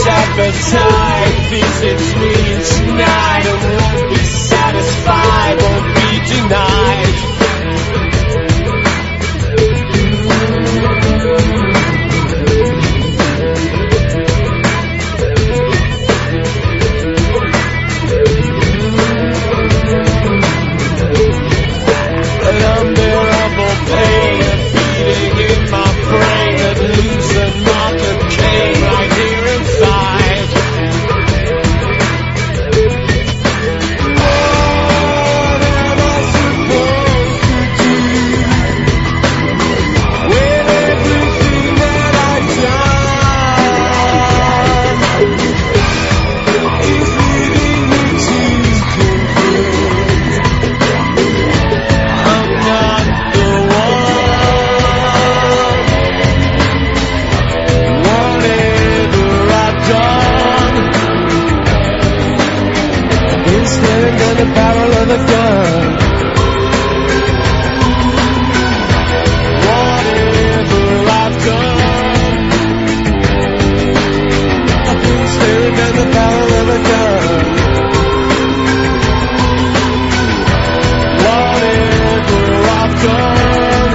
appetite visits me each night and won't be satisfied, won't be denied. An unbearable pain, a beating in my brain that leaves a mark of Cain right here inside. What am I supposed to do with everything that I've done? Is leaving me to conclude I'm not the one. Whatever I've done is staring down the barrel of a gun. Whatever I've done is staring down the barrel of a gun. Whatever I've done,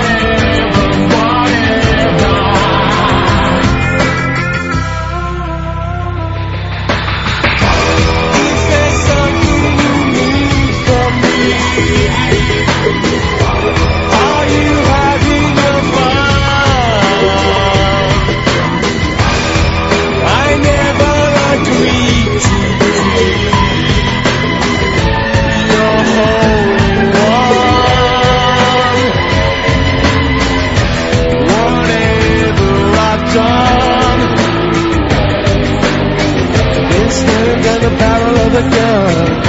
whatever. Is there something you need from me? Are you having your fun? I never agreed to be your holy one. Whatever I've done is staring down the barrel of a gun.